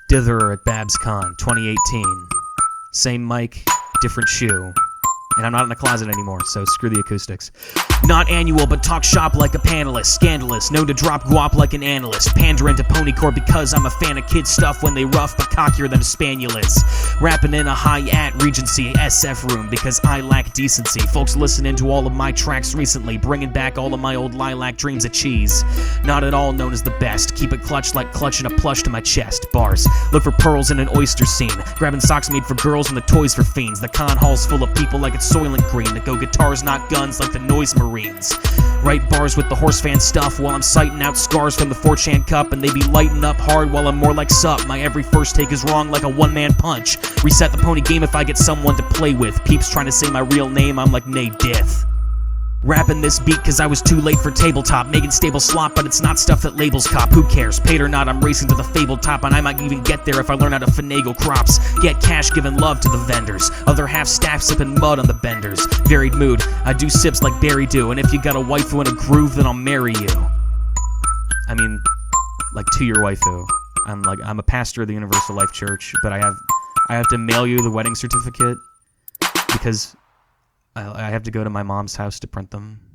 Dither at BabsCon 2018. Same mic, different shoe. And I'm not in a closet anymore, so screw the acoustics. Not annual, but talk shop like a panelist. Scandalous, known to drop guap like an analyst. Pandering to Ponycore because I'm a fan of kid stuff when they rough, but cockier than a spaniel is. Rapping in a high-at Regency SF room because I lack decency. Folks listening to all of my tracks recently, bringing back all of my old lilac dreams of cheese. Not at all known as the best. Keep it clutched like clutching a plush to my chest. Bars. Look for pearls in an oyster scene. Grabbing socks made for girls and the toys for fiends. The con hall's full of people like it's Soylent Green. That go guitars, not guns like the Noise Marines. Write bars with the horse fan stuff while I'm sighting out scars from the 4chan cup, and they be lighting up hard while I'm more like sup. My every first take is wrong like a one-man punch. Reset the pony game if I get someone to play with. Peeps trying to say my real name, I'm like Nay Dith. Rapping this beat cause I was too late for tabletop. Making stable slop, but it's not stuff that labels cop. Who cares? Paid or not, I'm racing to the fabled top, and I might even get there if I learn how to finagle crops. Get cash, giving love to the vendors. Other half staff sipping mud on the benders. Varied mood, I do sips like Barry do, and if you got a waifu in a groove, then I'll marry you. I mean, like to your waifu. I'm a pastor of the Universal Life Church, but I have to mail you the wedding certificate because I have to go to my mom's house to print them.